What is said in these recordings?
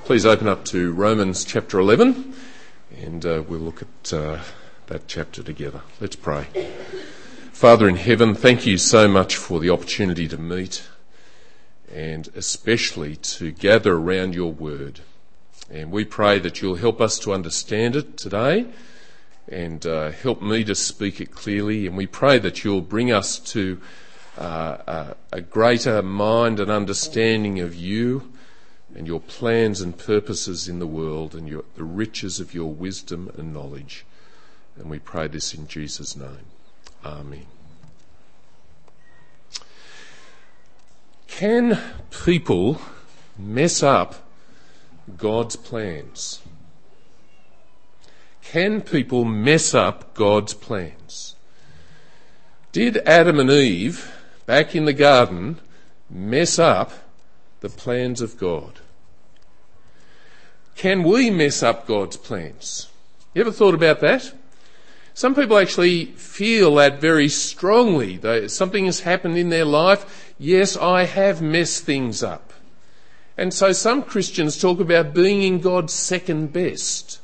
Please open up to Romans chapter 11 and we'll look at that chapter together. Let's pray. Father in heaven, thank you so much for the opportunity to meet and especially to gather around your word. And we pray that you'll help us to understand it today and help me to speak it clearly. And we pray that you'll bring us to a greater mind and understanding of you and your plans and purposes in the world and the riches of your wisdom and knowledge. And we pray this in Jesus' name. Amen. Can people mess up God's plans? Can people mess up God's plans? Did Adam and Eve, back in the garden, mess up the plans of God? Can we mess up God's plans? You ever thought about that? Some people actually feel that very strongly. Something has happened in their life. Yes, I have messed things up. And so some Christians talk about being in God's second best.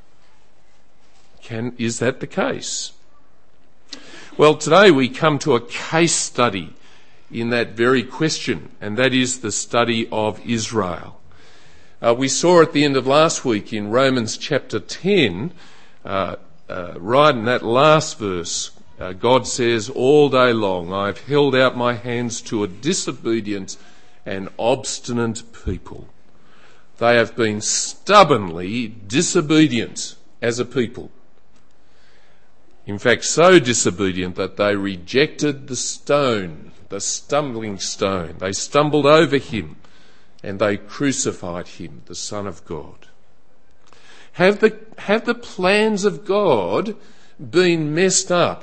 Is that the case? Well, today we come to a case study in that very question, and that is the study of Israel. We saw at the end of last week in Romans chapter 10, right in that last verse, God says, "All day long I have held out my hands to a disobedient and obstinate people. They have been stubbornly disobedient as a people. In fact, so disobedient that they rejected the stone, the stumbling stone. They stumbled over him and they crucified him, the Son of God." Have the plans of God been messed up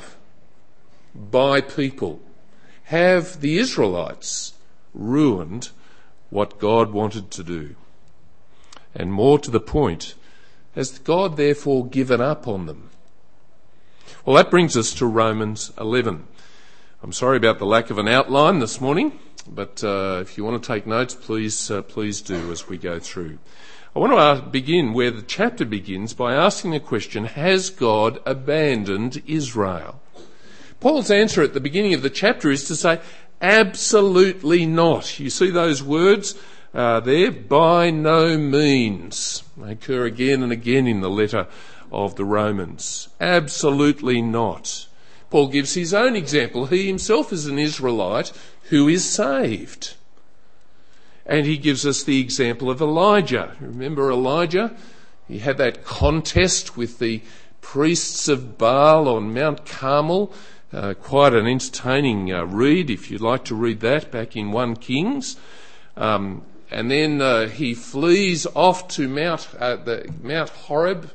by people? Have the Israelites ruined what God wanted to do? And more to the point, has God therefore given up on them? Well, that brings us to Romans 11. I'm sorry about the lack of an outline this morning, but if you want to take notes, please do as we go through. I want to begin where the chapter begins by asking the question, has God abandoned Israel? Paul's answer at the beginning of the chapter is to say, absolutely not. You see those words there? By no means. They occur again and again in the letter of the Romans. Absolutely not. Paul gives his own example. He himself is an Israelite who is saved. And he gives us the example of Elijah. Remember Elijah? He had that contest with the priests of Baal on Mount Carmel. Quite an entertaining read, if you'd like to read that, back in 1 Kings. And then he flees off to Mount Horeb,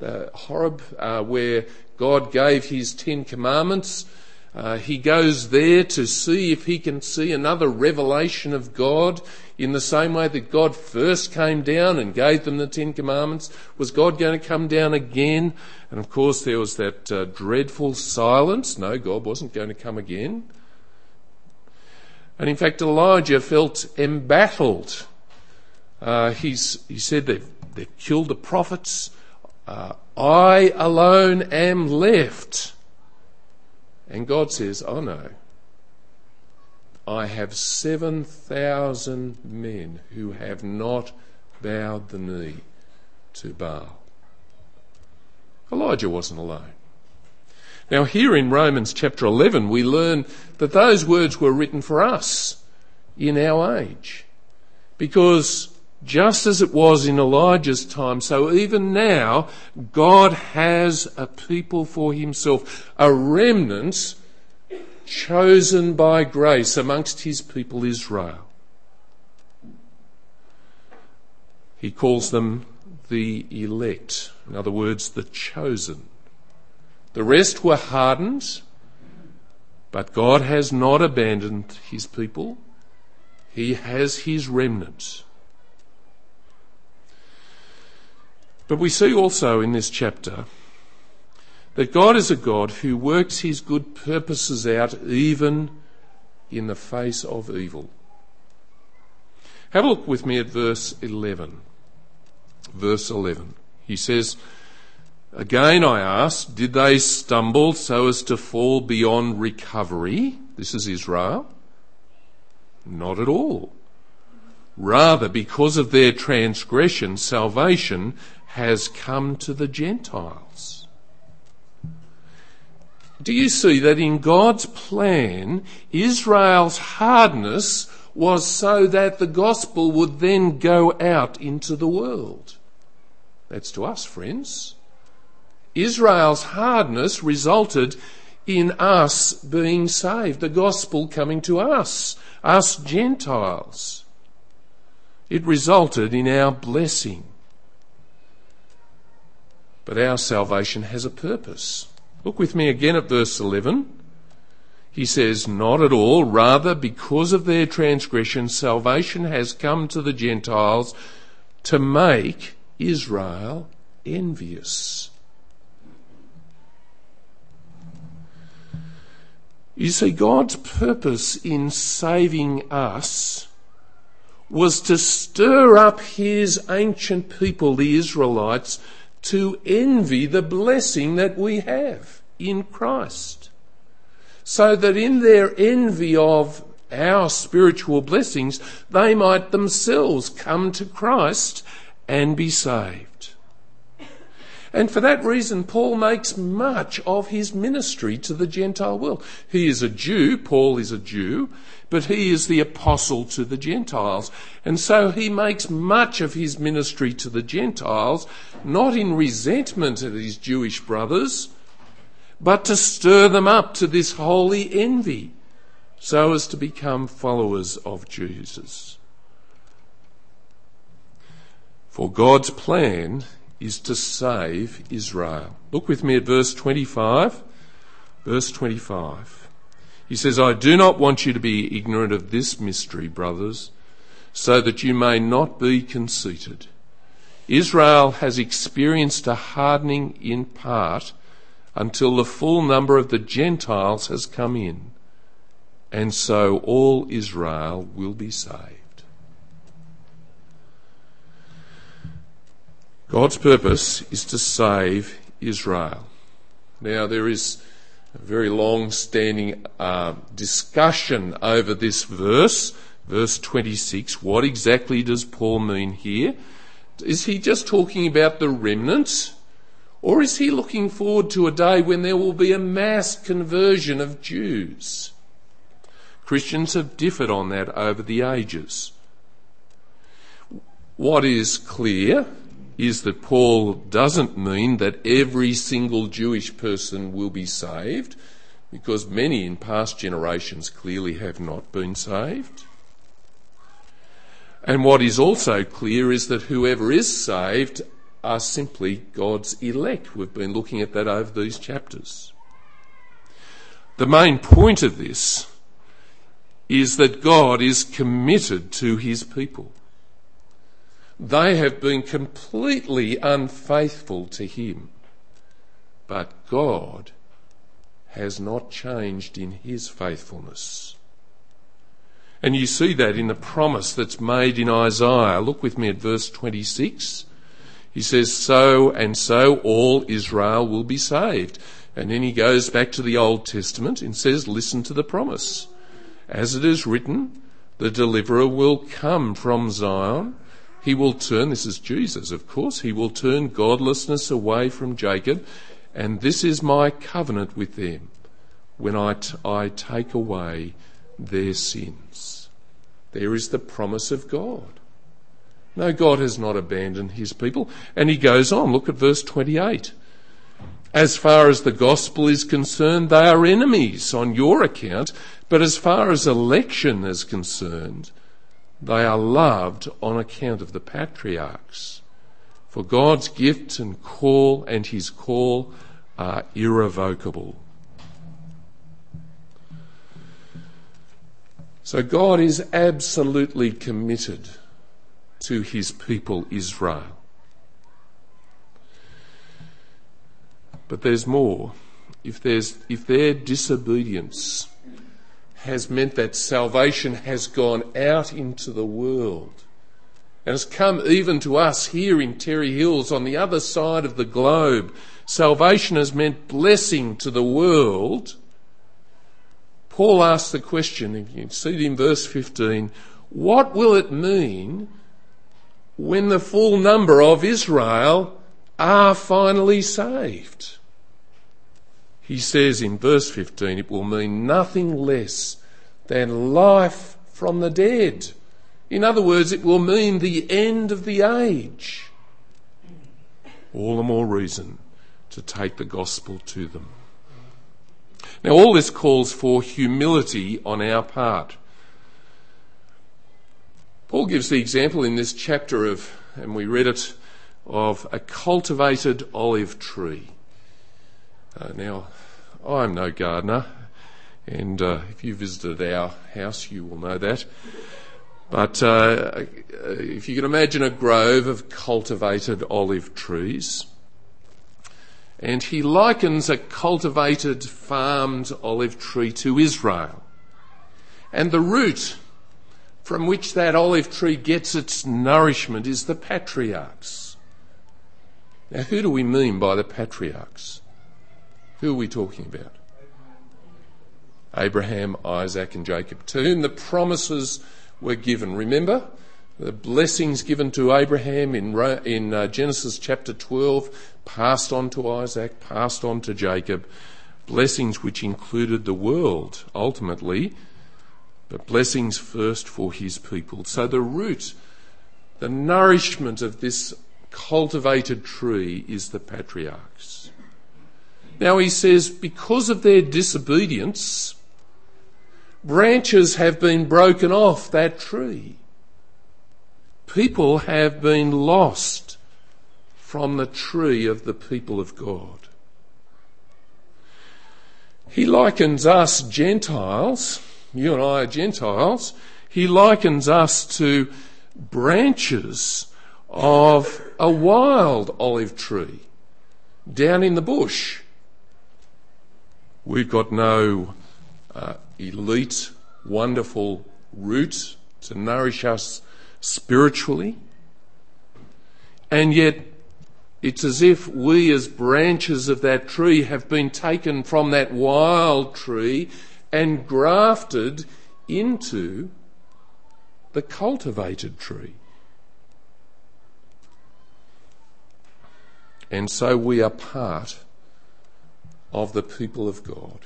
where God gave his 10 Commandments. He goes there to see if he can see another revelation of God in the same way that God first came down and gave them the 10 Commandments. Was God going to come down again? And of course there was that dreadful silence. No, God wasn't going to come again. And in fact Elijah felt embattled. He said they've killed the prophets. I alone am left. And God says, oh no, I have 7,000 men who have not bowed the knee to Baal. Elijah wasn't alone. Now here in Romans chapter 11 we learn that those words were written for us in our age. Because just as it was in Elijah's time, so even now, God has a people for himself, a remnant chosen by grace amongst his people Israel. He calls them the elect, in other words, the chosen. The rest were hardened, but God has not abandoned his people. He has his remnant. But we see also in this chapter that God is a God who works his good purposes out even in the face of evil. Have a look with me at verse 11. verse 11. He says, "Again I ask, did they stumble so as to fall beyond recovery?" This is Israel. Not at all. Rather, because of their transgression, salvation has come to the Gentiles. Do you see that in God's plan, Israel's hardness was so that the gospel would then go out into the world? That's to us, friends. Israel's hardness resulted in us being saved, the gospel coming to us Gentiles. It resulted in our blessing. But our salvation has a purpose. Look with me again at verse 11. He says, "Not at all. Rather, because of their transgression, salvation has come to the Gentiles to make Israel envious." You see, God's purpose in saving us was to stir up his ancient people, the Israelites, to envy the blessing that we have in Christ, so that in their envy of our spiritual blessings, they might themselves come to Christ and be saved. And for that reason, Paul makes much of his ministry to the Gentile world. He is a Jew, Paul is a Jew, but he is the apostle to the Gentiles. And so he makes much of his ministry to the Gentiles, not in resentment of his Jewish brothers, but to stir them up to this holy envy, so as to become followers of Jesus. For God's plan is to save Israel. Look with me at verse 25. Verse 25. He says, "I do not want you to be ignorant of this mystery, brothers, so that you may not be conceited. Israel has experienced a hardening in part until the full number of the Gentiles has come in, and so all Israel will be saved." God's purpose is to save Israel. Now, there is a very long-standing discussion over this verse 26. What exactly does Paul mean here? Is he just talking about the remnant, or is he looking forward to a day when there will be a mass conversion of Jews? Christians have differed on that over the ages. What is clear is that Paul doesn't mean that every single Jewish person will be saved, because many in past generations clearly have not been saved. And what is also clear is that whoever is saved are simply God's elect. We've been looking at that over these chapters. The main point of this is that God is committed to his people. They have been completely unfaithful to him, but God has not changed in his faithfulness. And you see that in the promise that's made in Isaiah. Look with me at verse 26. He says, "So and so all Israel will be saved." And then he goes back to the Old Testament and says, "Listen to the promise. As it is written, the deliverer will come from Zion. He will turn," this is Jesus, of course, "he will turn godlessness away from Jacob, and this is my covenant with them when I take away their sins." There is the promise of God. No, God has not abandoned his people. And he goes on, look at verse 28. "As far as the gospel is concerned, they are enemies on your account, but as far as election is concerned, they are loved on account of the patriarchs. For God's gift and his call are irrevocable." So God is absolutely committed to his people Israel. But there's more. If their disobedience has meant that salvation has gone out into the world, and has come even to us here in Terry Hills on the other side of the globe. Salvation has meant blessing to the world. Paul asks the question, if you can see it in verse 15, what will it mean when the full number of Israel are finally saved? He says in verse 15, it will mean nothing less than life from the dead. In other words, it will mean the end of the age. All the more reason to take the gospel to them. Now, all this calls for humility on our part. Paul gives the example in this chapter of, and we read it, of a cultivated olive tree. Now, I'm no gardener, and if you visited our house, you will know that. But if you can imagine a grove of cultivated olive trees, and he likens a cultivated, farmed olive tree to Israel. And the root from which that olive tree gets its nourishment is the patriarchs. Now, who do we mean by the patriarchs? Who are we talking about? Abraham, Isaac and Jacob, to whom the promises were given. Remember? The blessings given to Abraham in Genesis chapter 12, passed on to Isaac, passed on to Jacob, blessings which included the world ultimately, but blessings first for his people. So the root, the nourishment of this cultivated tree is the patriarchs. Now he says, because of their disobedience, branches have been broken off that tree. People have been lost from the tree of the people of God. He likens us Gentiles, you and I are Gentiles, he likens us to branches of a wild olive tree down in the bush. We've got no elite, wonderful root to nourish us spiritually, and yet it's as if we as branches of that tree have been taken from that wild tree and grafted into the cultivated tree. And so we are part of the people of God.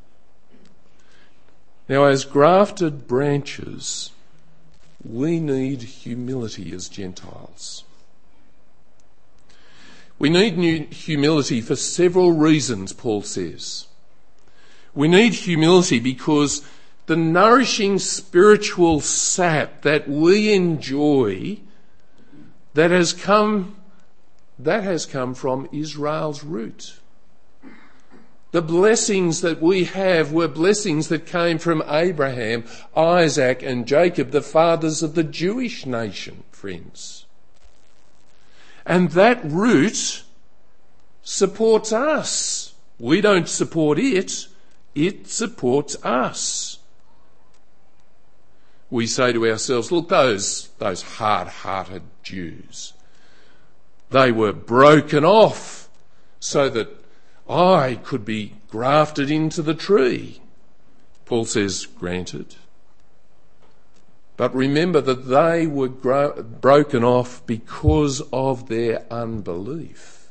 Now, as grafted branches, we need humility as Gentiles. We need humility for several reasons, Paul says. We need humility because the nourishing spiritual sap that we enjoy, that has come from Israel's root. The blessings that we have were blessings that came from Abraham, Isaac and Jacob, the fathers of the Jewish nation, friends. And that root supports us. We don't support it, it supports us. We say to ourselves, look, those hard-hearted Jews, they were broken off so that I could be grafted into the tree. Paul says, granted. But remember that they were broken off because of their unbelief.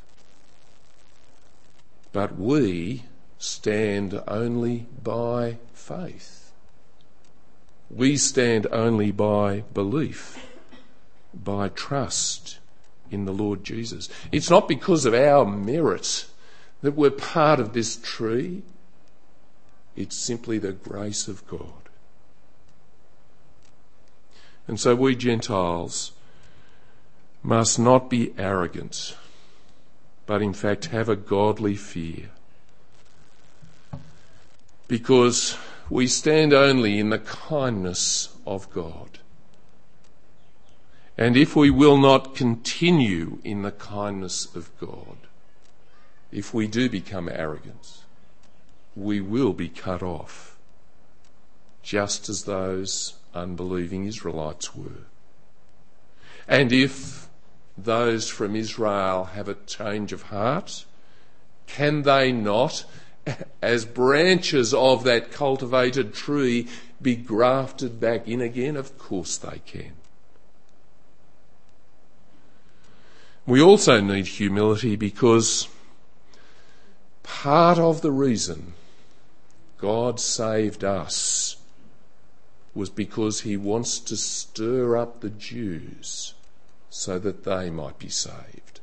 But we stand only by faith. We stand only by belief, by trust in the Lord Jesus. It's not because of our merit that we're part of this tree. It's simply the grace of God. And so we Gentiles must not be arrogant, but in fact have a godly fear, because we stand only in the kindness of God. And if we will not continue in the kindness of God, if we do become arrogant, we will be cut off, just as those unbelieving Israelites were. And if those from Israel have a change of heart, can they not, as branches of that cultivated tree, be grafted back in again? Of course they can. We also need humility because part of the reason God saved us was because he wants to stir up the Jews so that they might be saved.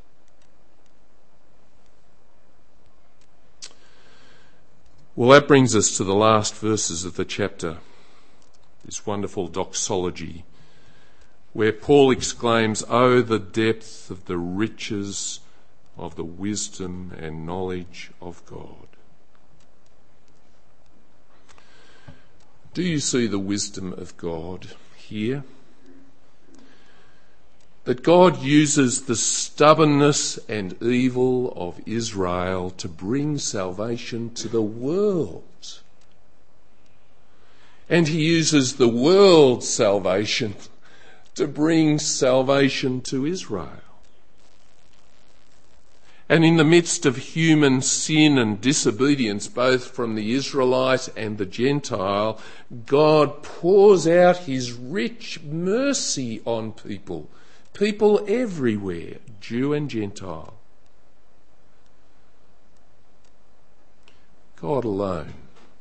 Well, that brings us to the last verses of the chapter, this wonderful doxology, where Paul exclaims, "Oh, the depth of the riches of the wisdom and knowledge of God." Do you see the wisdom of God here? That God uses the stubbornness and evil of Israel to bring salvation to the world. And he uses the world's salvation to bring salvation to Israel. And in the midst of human sin and disobedience, both from the Israelite and the Gentile, God pours out his rich mercy on people everywhere, Jew and Gentile. God alone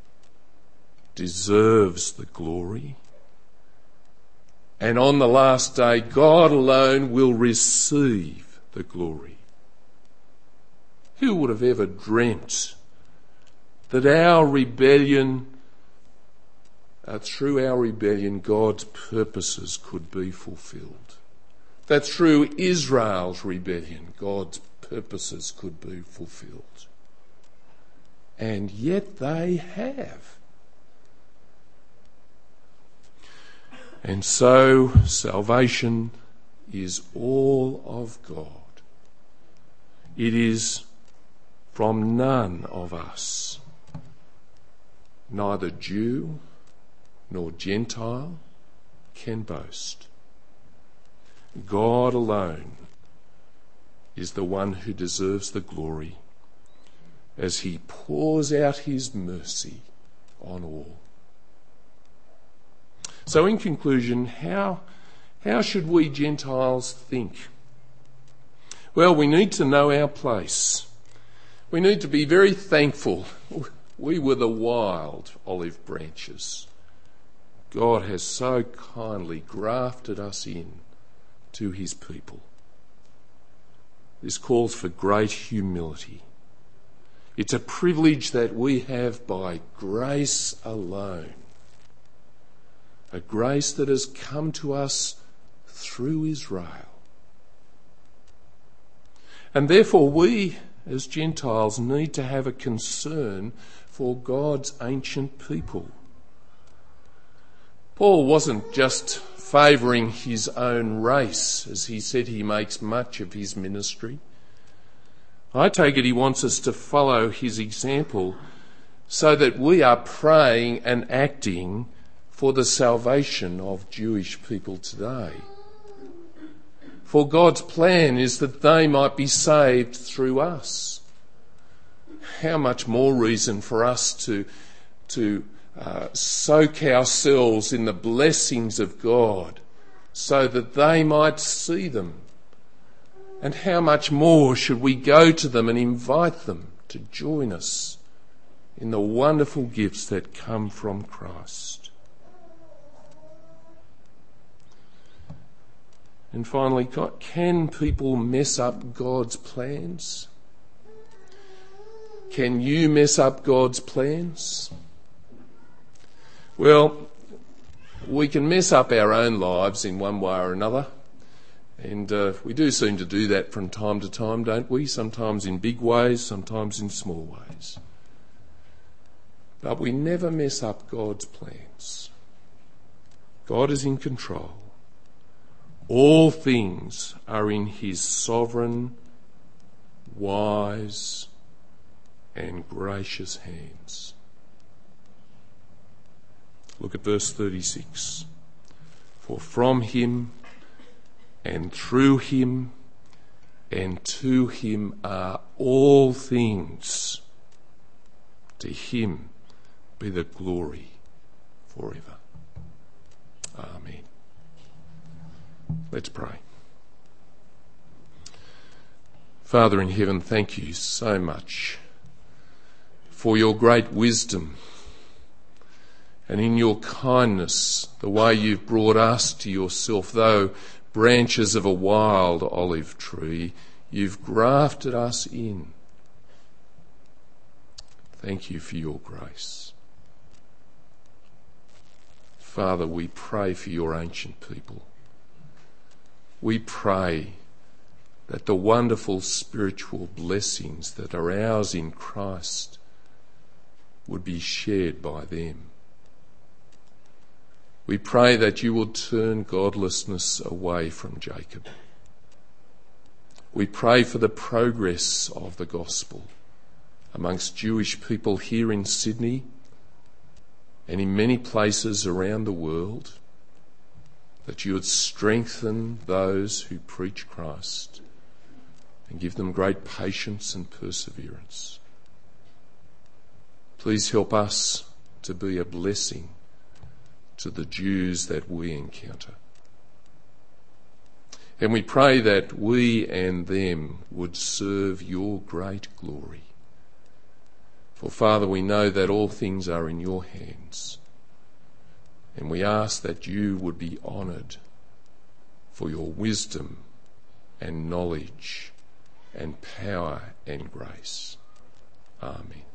deserves the glory. And on the last day, God alone will receive the glory. Who would have ever dreamt that through our rebellion, God's purposes could be fulfilled? That through Israel's rebellion, God's purposes could be fulfilled. And yet they have. And so salvation is all of God. It is from none of us, neither Jew nor Gentile can boast. God alone is the one who deserves the glory as he pours out his mercy on all. So in conclusion, how should we Gentiles think? Well, we need to know our place. We need to be very thankful. We were the wild olive branches. God has so kindly grafted us in to his people. This calls for great humility. It's a privilege that we have by grace alone. A grace that has come to us through Israel. And therefore we, as Gentiles, need to have a concern for God's ancient people. Paul wasn't just favouring his own race, as he said he makes much of his ministry. I take it he wants us to follow his example so that we are praying and acting for the salvation of Jewish people today. For God's plan is that they might be saved through us. How much more reason for us to soak ourselves in the blessings of God so that they might see them. And how much more should we go to them and invite them to join us in the wonderful gifts that come from Christ. And finally, can people mess up God's plans? Can you mess up God's plans? Well, we can mess up our own lives in one way or another. And we do seem to do that from time to time, don't we? Sometimes in big ways, sometimes in small ways. But we never mess up God's plans. God is in control. All things are in his sovereign, wise, and gracious hands. Look at verse 36. For from him and through him and to him are all things. To him be the glory forever. Amen. Let's pray. Father in heaven, thank you so much for your great wisdom and in your kindness, the way you've brought us to yourself. Though branches of a wild olive tree, you've grafted us in. Thank you for your grace. Father, we pray for your ancient people. We pray that the wonderful spiritual blessings that are ours in Christ would be shared by them. We pray that you will turn godlessness away from Jacob. We pray for the progress of the gospel amongst Jewish people here in Sydney and in many places around the world, that you would strengthen those who preach Christ and give them great patience and perseverance. Please help us to be a blessing to the Jews that we encounter. And we pray that we and them would serve your great glory. For Father, we know that all things are in your hands, and we ask that you would be honoured for your wisdom and knowledge and power and grace. Amen.